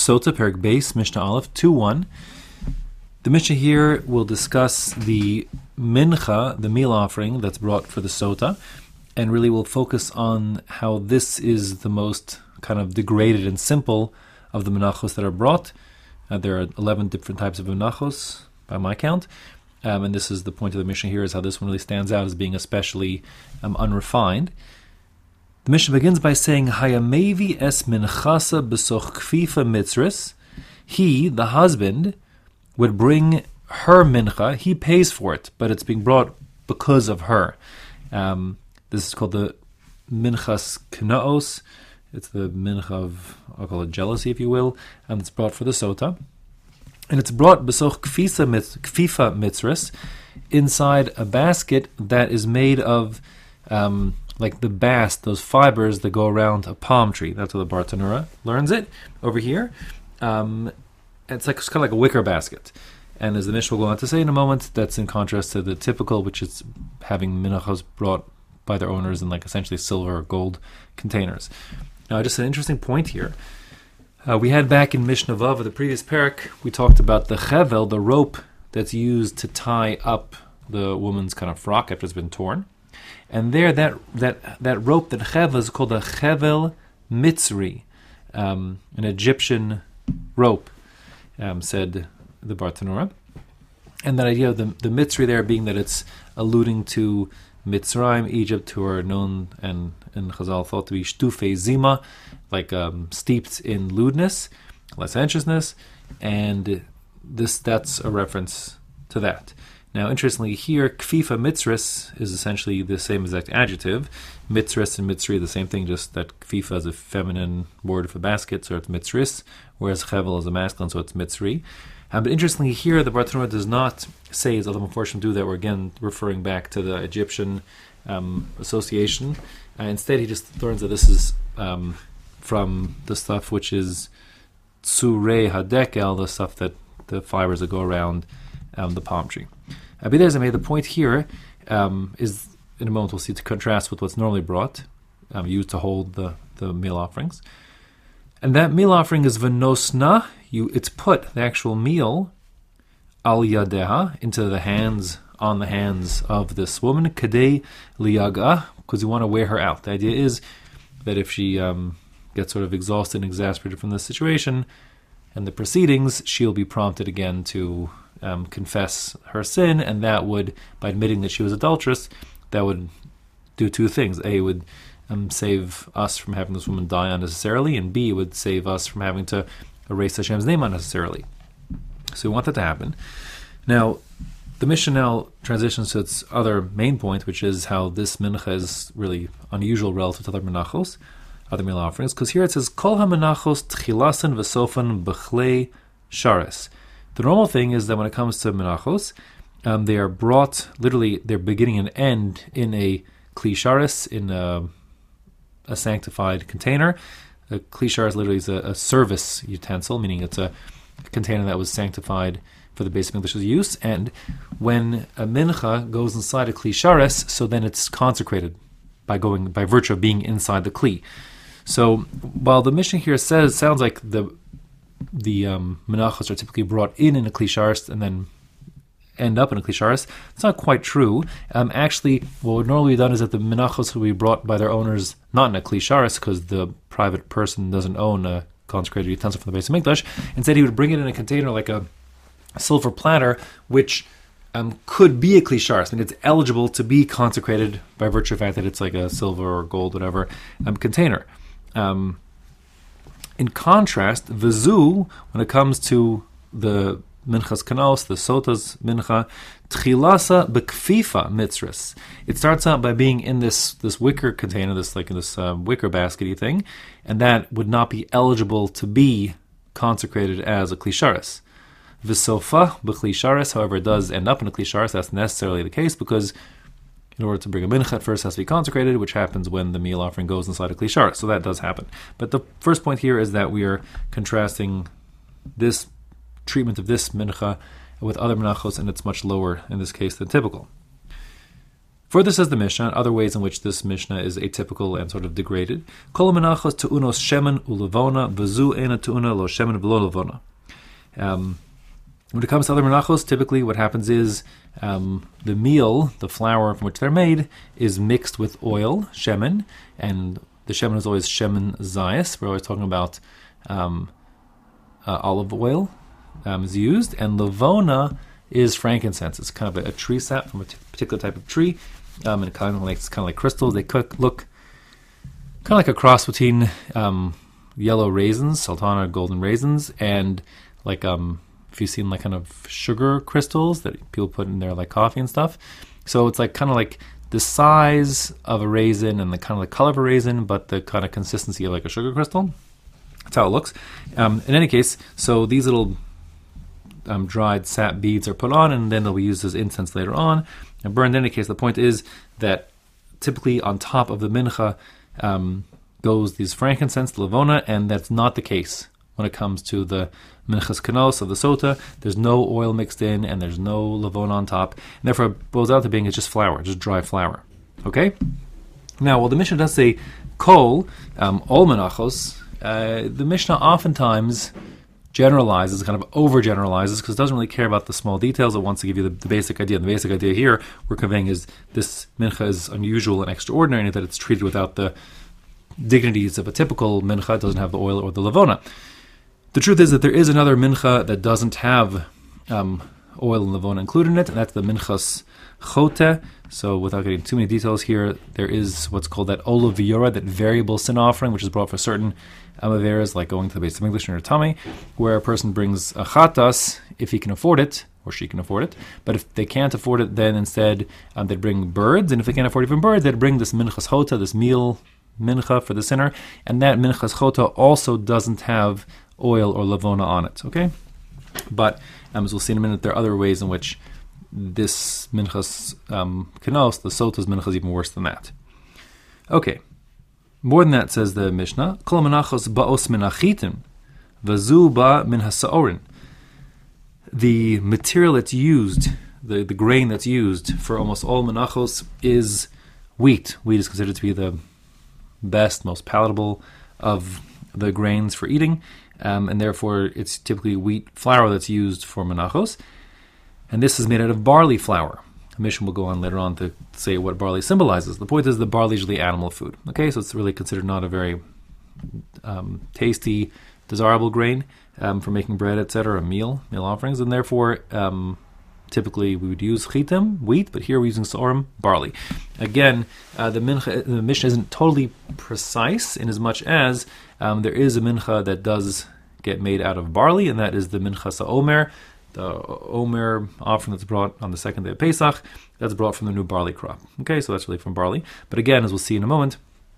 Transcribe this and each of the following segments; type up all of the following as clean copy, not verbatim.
Sota, Perek Beis, Mishnah Aleph, 2-1. The Mishnah here will discuss the mincha, the meal offering that's brought for the Sota, and really will focus on how this is the most kind of degraded and simple of the menachos that are brought. There are 11 different types of menachos, by my count, and this is the point of the Mishnah here, is how this one really stands out as being especially unrefined. The Mishnah begins by saying, Hayamevi es minchasa besoch kfifa mitzris. He, the husband, would bring her mincha. He pays for it, but it's being brought because of her. This is called the minchas knaos. It's the mincha of, I'll call it jealousy, if you will, and it's brought for the sota. And it's brought besoch kfifa mitzris inside a basket that is made of like the bast, those fibers that go around a palm tree. That's how the Bartanura learns it over here. It's kind of like a wicker basket. And as the Mishnah will go on to say in a moment, that's in contrast to the typical, which is having minachos brought by their owners in like essentially silver or gold containers. Now, just an interesting point here. We had back in Mishnah Vav, the previous parak, we talked about the chevel, the rope that's used to tie up the woman's kind of frock after it's been torn. And there, that rope, that chevel, is called a chevel mitzri, an Egyptian rope, said the Bartanura. And that idea of the mitzri there being that it's alluding to Mitzrayim, Egypt, who are known and Chazal thought to be shtufei zima, like steeped in lewdness, licentiousness, and that's a reference to that. Now, interestingly, here, kfifa mitzris is essentially the same exact adjective. Mitzris and mitzri are the same thing, just that kfifa is a feminine word for basket, so it's mitzris, whereas chevel is a masculine, so it's mitzri. But interestingly, here, the Bartanura does not say, as other Meforshim do, that we're again referring back to the Egyptian association. Instead, he just learns that this is from the stuff which is tsurei hadekel, the stuff that the fibers that go around the palm tree. Abidez made the point here is, in a moment we'll see, to contrast with what's normally brought, used to hold the meal offerings. And that meal offering is v'nosna, it's put, the actual meal, al yadeha, into the hands, on the hands of this woman, kadei liyaga, because you want to wear her out. The idea is that if she gets sort of exhausted and exasperated from the situation and the proceedings, she'll be prompted again to confess her sin, and that would, by admitting that she was adulterous, that would do two things. A, would save us from having this woman die unnecessarily, and B, would save us from having to erase Hashem's name unnecessarily. So we want that to happen. Now, the Mishnah now transitions to its other main point, which is how this mincha is really unusual relative to other menachos, other meal offerings, because here it says, Kol ha-menachos tchilasan v'sofan b'chlei shares. The normal thing is that when it comes to menachos, they are brought, literally, their beginning and end in a kli shares, in a sanctified container. A kli shares literally is a service utensil, meaning it's a container that was sanctified for the basic English use. And when a mincha goes inside a kli shares, so then it's consecrated by virtue of being inside the kli. So while the Mishnah here sounds like the menachos are typically brought in a kli shares and then end up in a kli shares, it's not quite true. Actually, what would normally be done is that the menachos will be brought by their owners not in a kli shares, because the private person doesn't own a consecrated utensil from the base of Mikdash. Instead, he would bring it in a container like a silver platter, which could be a kli shares. I mean, it's eligible to be consecrated by virtue of the fact that it's like a silver or gold, whatever, container. In contrast, v'zu, when it comes to the minchas kanos, the sota's mincha, tchilasa bekfifa mitzris. It starts out by being in this wicker container, this wicker baskety thing, and that would not be eligible to be consecrated as a kli shares. V'sofa b'kli shares, however, it does end up in a kli shares. That's necessarily the case, because in order to bring a mincha, it first has to be consecrated, which happens when the meal offering goes inside a kli shares. So that does happen. But the first point here is that we are contrasting this treatment of this mincha with other menachos, and it's much lower in this case than typical. Further says the Mishnah, other ways in which this Mishnah is atypical and sort of degraded. Kol menachos tu'unos shemen u'levona v'zu ena tu'una lo shemen v'lo levona. When it comes to other menachos, typically what happens is the meal, the flour from which they're made, is mixed with oil, shemen, and the shemen is always shemen zayis. We're always talking about olive oil is used, and levona is frankincense. It's kind of a tree sap from a particular type of tree, and it's kind of like crystals. They look kind of like a cross between yellow raisins, sultana golden raisins, and like if you've seen like kind of sugar crystals that people put in their like coffee and stuff. So it's like kind of like the size of a raisin and the kind of the color of a raisin, but the kind of consistency of like a sugar crystal. That's how it looks. In any case, so these little dried sap beads are put on, and then they'll be used as incense later on and burned. In any case, the point is that typically on top of the mincha goes these frankincense, the levona, and that's not the case when it comes to the minchas kanos of the sota. There's no oil mixed in, and there's no levona on top, and therefore it boils out to being it's just flour, just dry flour. Okay? Now, while the Mishnah does say kol, all menachos, the Mishnah oftentimes generalizes, kind of overgeneralizes, because it doesn't really care about the small details. It wants to give you the basic idea. And the basic idea here we're conveying is this mincha is unusual and extraordinary, and that it's treated without the dignities of a typical mincha. It doesn't have the oil or the levona. The truth is that there is another mincha that doesn't have oil and levona included in it, and that's the minchas chote. So without getting too many details here, there is what's called that olav v'yora, that variable sin offering, which is brought for certain averas, like going to the base of English in her tummy, where a person brings a chatas if he can afford it, or she can afford it. But if they can't afford it, then instead they'd bring birds, and if they can't afford even birds, they'd bring this minchas chota, this meal mincha for the sinner, and that minchas chota also doesn't have oil or levona on it. Okay, but as we'll see in a minute, there are other ways in which this minchas kanos, the sota's mincha, is even worse than that. Okay, more than that, says the Mishnah, kol menachos ba'os min achitim v'zu ba min hasaorin. The material that's used, the grain that's used for almost all menachos is wheat. Wheat is considered to be the best, most palatable of the grains for eating, and therefore it's typically wheat flour that's used for menachos. And this is made out of barley flour. The Mishnah will go on later on to say what barley symbolizes. The point is the barley is usually animal food. Okay, so it's really considered not a very tasty, desirable grain for making bread, etc., meal offerings, and therefore typically we would use chitim, wheat, but here we're using sorim, barley. Again, the Mishnah isn't totally precise in as much as there is a mincha that does get made out of barley, and that is the minchas ha'omer, the omer offering that's brought on the second day of Pesach, that's brought from the new barley crop. Okay, so that's really from barley. But again, as we'll see in a moment,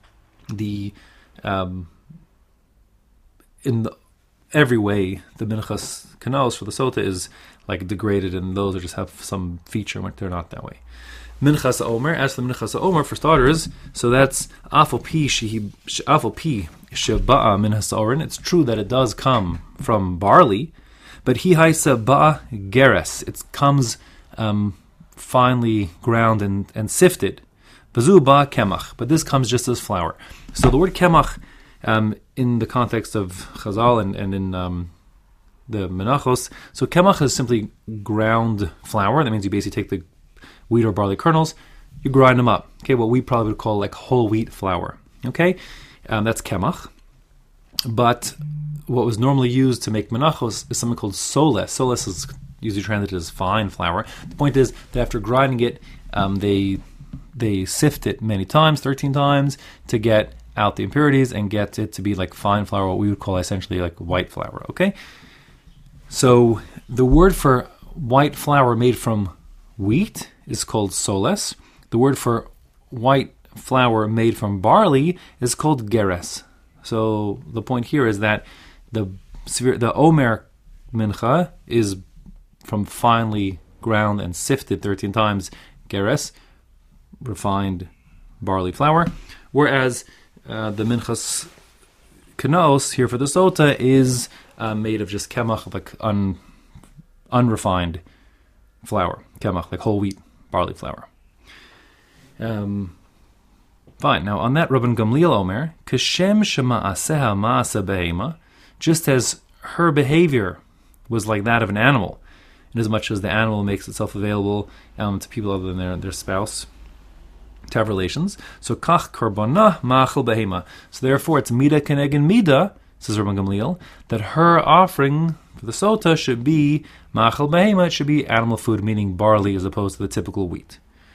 every way the minchas kanos for the sota is like degraded, and those just have some feature when they're not that way. Minchas omer, as for the minchas omer, for starters, so that's afal pi sheba'a minchas oren. It's true that it does come from barley, but hi haisa ba'a geres. It comes finely ground and sifted. V'zu ba'a kemach, but this comes just as flour. So the word kemach, in the context of Chazal and in the menachos, so kemach is simply ground flour. That means you basically take the wheat or barley kernels, you grind them up. Okay, what we probably would call like whole wheat flour. Okay, that's kemach. But what was normally used to make menachos is something called soles. Soles is usually translated as fine flour. The point is that after grinding it, they sift it many times, 13 times, to get out the impurities and get it to be like fine flour, what we would call essentially like white flour. Okay, so the word for white flour made from wheat is called soles. The word for white flour made from barley is called geres. So the point here is that the omer mincha is from finely ground and sifted 13 times geres, refined barley flour, whereas the minchas kanos here for the sota is made of just kemach, like unrefined flour, kemach, like whole wheat barley flour. Fine. Now, on that, Rabban Gamliel Omer, Kashem shema'aseha ma'asa behema, just as her behavior was like that of an animal, in as much as the animal makes itself available to people other than their spouse to have relations. So kach karbana ma'achel behema. So therefore, it's mida kenegen mida, says Rabban Gamliel, that her offering for the sota should be ma'achel behema. It should be animal food, meaning barley, as opposed to the typical wheat.